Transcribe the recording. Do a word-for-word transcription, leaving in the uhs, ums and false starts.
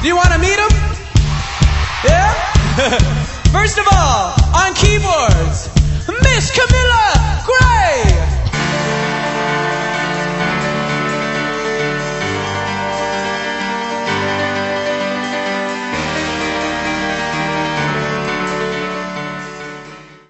Do you want to meet him? Yeah? First of all, on keyboards, Miss Camilla!